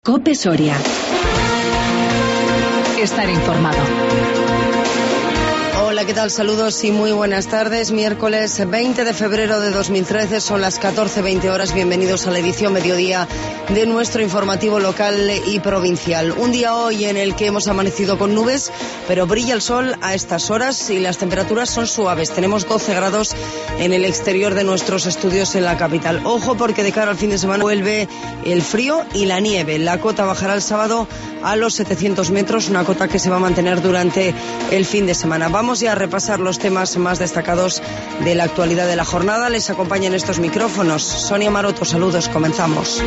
COPE Soria. Estar informado. Hola, ¿qué tal? Saludos y muy buenas tardes. Miércoles 20 de febrero de 2013, son las 14:20 horas. Bienvenidos a la edición mediodía de nuestro informativo local y provincial. Un día hoy en el que hemos amanecido con nubes, pero brilla el sol a estas horas y las temperaturas son suaves. Tenemos 12 grados en el exterior de nuestros estudios en la capital. Ojo, porque de cara al fin de semana vuelve el frío y la nieve. La cota bajará el sábado a los 700 metros, una cota que se va a mantener durante el fin de semana. Vamos ya a repasar los temas más destacados de la actualidad de la jornada. Les acompañan estos micrófonos Sonia Maroto. Saludos, comenzamos.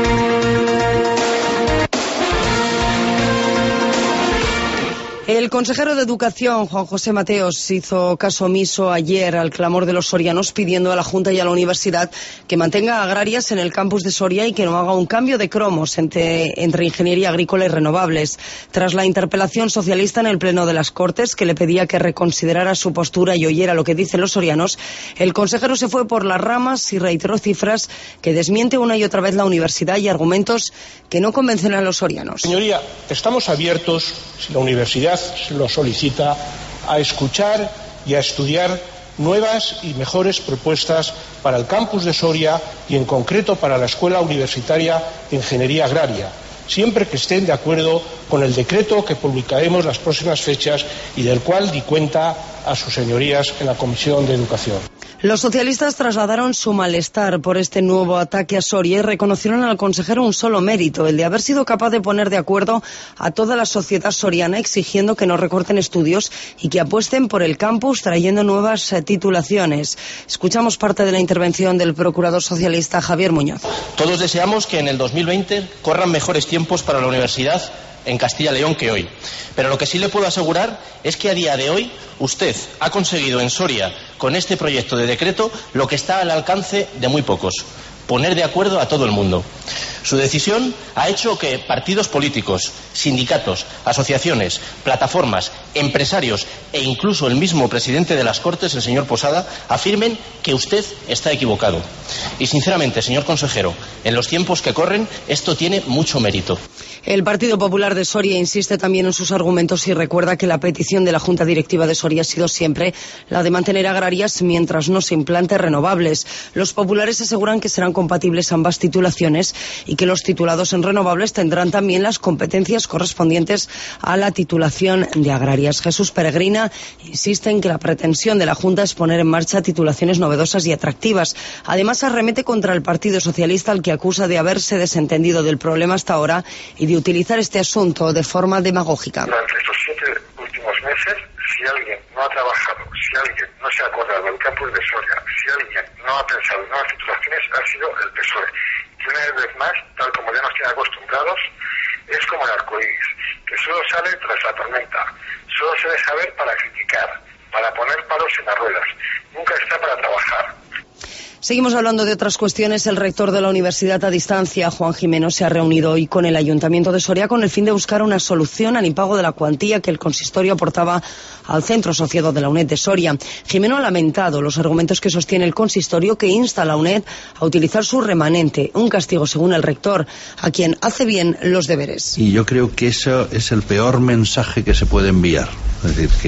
El consejero de Educación, Juan José Mateos, hizo caso omiso ayer al clamor de los sorianos pidiendo a la Junta y a la Universidad que mantenga agrarias en el campus de Soria y que no haga un cambio de cromos entre ingeniería agrícola y renovables. Tras la interpelación socialista en el Pleno de las Cortes, que le pedía que reconsiderara su postura y oyera lo que dicen los sorianos, el consejero se fue por las ramas y reiteró cifras que desmiente una y otra vez la universidad y argumentos que no convencen a los sorianos. Señoría, estamos abiertos, si la universidad se lo solicita, a escuchar y a estudiar nuevas y mejores propuestas para el campus de Soria y en concreto para la Escuela Universitaria de Ingeniería Agraria, siempre que estén de acuerdo con el decreto que publicaremos las próximas fechas y del cual di cuenta a sus señorías en la Comisión de Educación. Los socialistas trasladaron su malestar por este nuevo ataque a Soria y reconocieron al consejero un solo mérito, el de haber sido capaz de poner de acuerdo a toda la sociedad soriana exigiendo que no recorten estudios y que apuesten por el campus trayendo nuevas titulaciones. Escuchamos parte de la intervención del procurador socialista Javier Muñoz. Todos deseamos que en el 2020 corran mejores tiempos para la universidad en Castilla y León que hoy. Pero lo que sí le puedo asegurar es que a día de hoy usted ha conseguido en Soria, con este proyecto de decreto, lo que está al alcance de muy pocos: poner de acuerdo a todo el mundo. Su decisión ha hecho que partidos políticos, sindicatos, asociaciones, plataformas, empresarios e incluso el mismo presidente de las Cortes, el señor Posada, afirmen que usted está equivocado. Y sinceramente, señor consejero, en los tiempos que corren, esto tiene mucho mérito. El Partido Popular de Soria insiste también en sus argumentos y recuerda que la petición de la Junta Directiva de Soria ha sido siempre la de mantener agrarias mientras no se implante renovables. Los populares aseguran que serán compatibles ambas titulaciones y que los titulados en renovables tendrán también las competencias correspondientes a la titulación de agrarias. Jesús Peregrina insiste en que la pretensión de la Junta es poner en marcha titulaciones novedosas y atractivas. Además, arremete contra el Partido Socialista, al que acusa de haberse desentendido del problema hasta ahora y de utilizar este asunto de forma demagógica. Durante estos 7 últimos meses, si alguien no ha trabajado, si alguien no se ha acordado del campus de Soria, si alguien no ha pensado en nuevas titulaciones, ha sido el PSOE. Y una vez más, tal como ya nos tiene acostumbrados, es como el arcoíris, que solo sale tras la tormenta, solo se deja ver para criticar, para poner palos en las ruedas, nunca está para trabajar. Seguimos hablando de otras cuestiones. El rector de la Universidad a Distancia, Juan Jimeno, se ha reunido hoy con el Ayuntamiento de Soria con el fin de buscar una solución al impago de la cuantía que el consistorio aportaba al Centro Asociado de la UNED de Soria. Jimeno ha lamentado los argumentos que sostiene el consistorio, que insta a la UNED a utilizar su remanente, un castigo según el rector, a quien hace bien los deberes. Y yo creo que eso es el peor mensaje que se puede enviar. Es decir,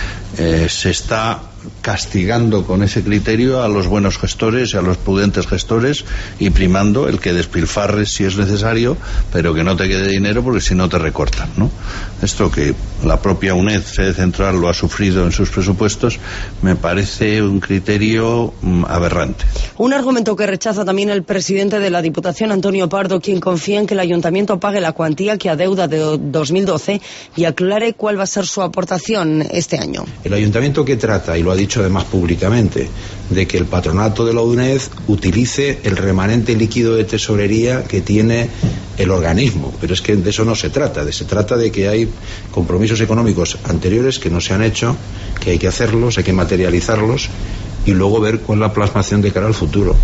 que se está castigando con ese criterio a los buenos gestores y a los prudentes gestores y primando el que despilfarres si es necesario, pero que no te quede dinero porque si no te recortan, ¿no? Esto que la propia UNED, sede central, lo ha sufrido en sus presupuestos, me parece un criterio aberrante. Un argumento que rechaza también el presidente de la Diputación, Antonio Pardo, quien confía en que el Ayuntamiento pague la cuantía que adeuda de 2012 y aclare cuál va a ser su aportación este año. El Ayuntamiento, que trata, y lo ha dicho además públicamente, de que el patronato de la UNED utilice el remanente líquido de tesorería que tiene el organismo, pero es que de eso no se trata, se trata de que hay compromisos económicos anteriores que no se han hecho, que hay que hacerlos, hay que materializarlos y luego ver cuál es la plasmación de cara al futuro.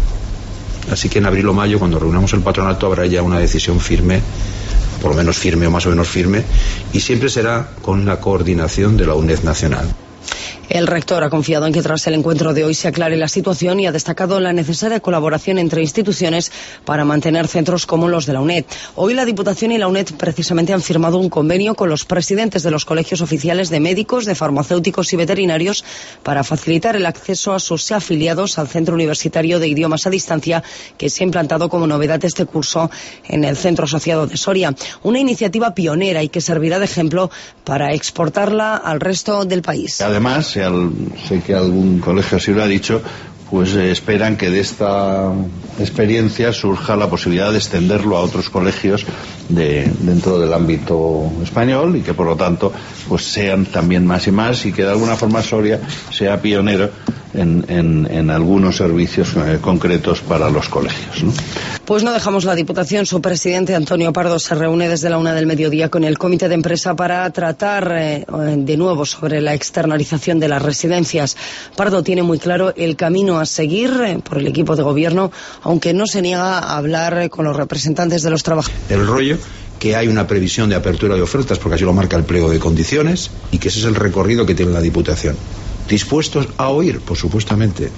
Así que en abril o mayo, cuando reunamos el patronato, habrá ya una decisión firme, por lo menos firme o más o menos firme, y siempre será con la coordinación de la UNED nacional. El rector ha confiado en que tras el encuentro de hoy se aclare la situación y ha destacado la necesaria colaboración entre instituciones para mantener centros como los de la UNED. Hoy la Diputación y la UNED precisamente han firmado un convenio con los presidentes de los colegios oficiales de médicos, de farmacéuticos y veterinarios para facilitar el acceso a sus afiliados al Centro Universitario de Idiomas a Distancia que se ha implantado como novedad este curso en el Centro Asociado de Soria. Una iniciativa pionera y que servirá de ejemplo para exportarla al resto del país. Además, sé que algún colegio así lo ha dicho, pues esperan que de esta experiencia surja la posibilidad de extenderlo a otros colegios dentro del ámbito español y que por lo tanto pues sean también más y más y que de alguna forma Soria sea pionero en algunos servicios concretos para los colegios, ¿no? Pues no dejamos la Diputación. Su presidente, Antonio Pardo, se reúne desde la 1 del mediodía con el comité de empresa para tratar de nuevo sobre la externalización de las residencias. Pardo tiene muy claro el camino a seguir por el equipo de gobierno, aunque no se niega a hablar con los representantes de los trabajadores. El rollo que hay una previsión de apertura de ofertas, porque así lo marca el pliego de condiciones, y que ese es el recorrido que tiene la Diputación. ¿Dispuestos a oír? Por supuesto.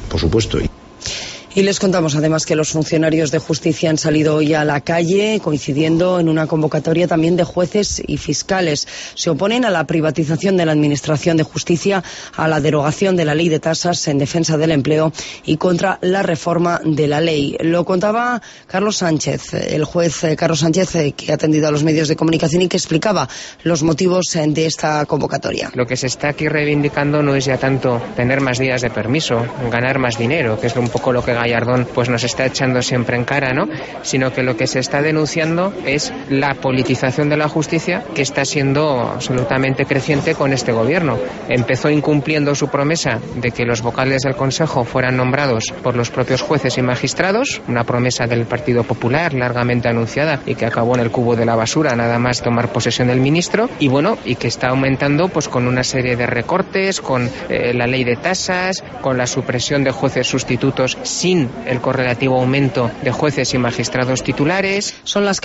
Y les contamos además que los funcionarios de justicia han salido hoy a la calle, coincidiendo en una convocatoria también de jueces y fiscales. Se oponen a la privatización de la Administración de Justicia, a la derogación de la ley de tasas en defensa del empleo y contra la reforma de la ley. Lo contaba Carlos Sánchez, el juez Carlos Sánchez, que ha atendido a los medios de comunicación y que explicaba los motivos de esta convocatoria. Lo que se está aquí reivindicando no es ya tanto tener más días de permiso, ganar más dinero, que es un poco lo que Gallardón pues nos está echando siempre en cara, ¿no? Sino que lo que se está denunciando es la politización de la justicia que está siendo absolutamente creciente con este gobierno. Empezó incumpliendo su promesa de que los vocales del Consejo fueran nombrados por los propios jueces y magistrados, una promesa del Partido Popular largamente anunciada y que acabó en el cubo de la basura nada más tomar posesión del ministro, y bueno, y que está aumentando pues con una serie de recortes, con la ley de tasas, con la supresión de jueces sustitutos sin el correlativo aumento de jueces y magistrados titulares. Son las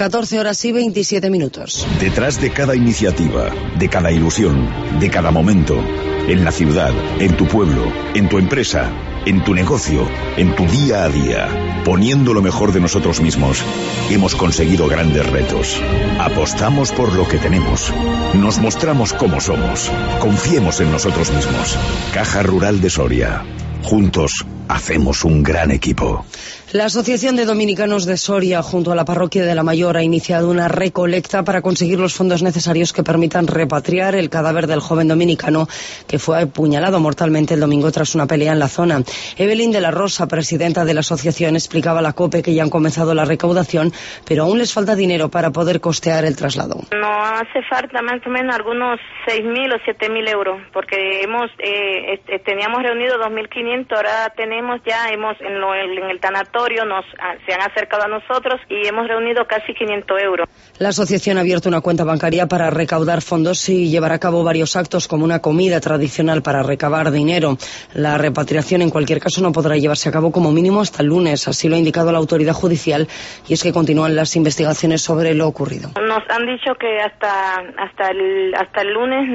14:27. Detrás de cada iniciativa, de cada ilusión, de cada momento, en la ciudad, en tu pueblo, en tu empresa, en tu negocio, en tu día a día, poniendo lo mejor de nosotros mismos, hemos conseguido grandes retos. Apostamos por lo que tenemos. Nos mostramos cómo somos. Confiemos en nosotros mismos. Caja Rural de Soria. Juntos hacemos un gran equipo. La Asociación de Dominicanos de Soria, junto a la Parroquia de la Mayor, ha iniciado una recolecta para conseguir los fondos necesarios que permitan repatriar el cadáver del joven dominicano que fue apuñalado mortalmente el domingo tras una pelea en la zona. Evelyn de la Rosa, presidenta de la asociación, explicaba a la COPE que ya han comenzado la recaudación, pero aún les falta dinero para poder costear el traslado. No hace falta más o menos algunos 6.000 o 7.000 euros, porque teníamos reunido 2.500, ahora tenemos ya, en el tanatorio se han acercado a nosotros y hemos reunido casi 500 euros. La asociación ha abierto una cuenta bancaria para recaudar fondos y llevará a cabo varios actos como una comida tradicional para recabar dinero. La repatriación en cualquier caso no podrá llevarse a cabo como mínimo hasta el lunes, así lo ha indicado la autoridad judicial, y es que continúan las investigaciones sobre lo ocurrido. Nos han dicho que hasta el lunes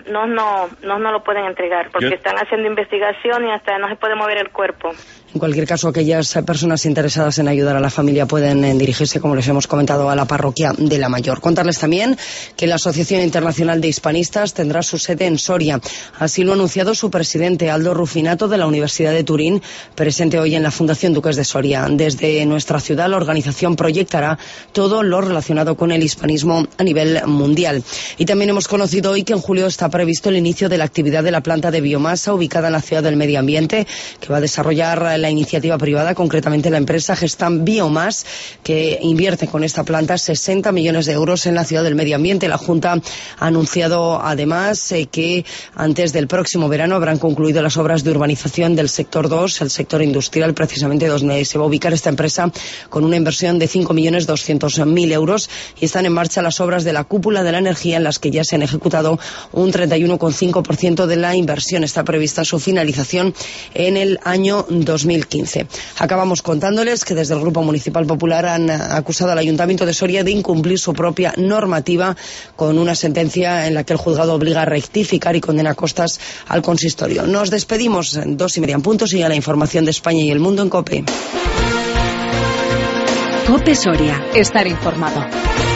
no lo pueden entregar porque están haciendo investigación y hasta no se puede mover el cuerpo. En cualquier caso, aquellas personas interesadas en ayudar a la familia pueden dirigirse, como les hemos comentado, a la Parroquia de la Mayor. Contarles también que la Asociación Internacional de Hispanistas tendrá su sede en Soria. Así lo ha anunciado su presidente, Aldo Rufinato, de la Universidad de Turín, presente hoy en la Fundación Duques de Soria. Desde nuestra ciudad, la organización proyectará todo lo relacionado con el hispanismo a nivel mundial. Y también hemos conocido hoy que en julio está previsto el inicio de la actividad de la planta de biomasa ubicada en la Ciudad del Medio Ambiente, que va a desarrollar la iniciativa privada, concretamente la empresa Gestam Biomas, que invierte con esta planta 60 millones de euros en la Ciudad del Medio Ambiente. La Junta ha anunciado además que antes del próximo verano habrán concluido las obras de urbanización del sector 2, el sector industrial, precisamente donde se va a ubicar esta empresa, con una inversión de 5.200.000 euros, y están en marcha las obras de la cúpula de la energía, en las que ya se han ejecutado un 31,5% de la inversión. Está prevista su finalización en el año 2020. 2015. Acabamos contándoles que desde el Grupo Municipal Popular han acusado al Ayuntamiento de Soria de incumplir su propia normativa con una sentencia en la que el juzgado obliga a rectificar y condena costas al consistorio. Nos despedimos, 2:30 en punto, sigue la información de España y el mundo en COPE. COPE Soria. Estar informado.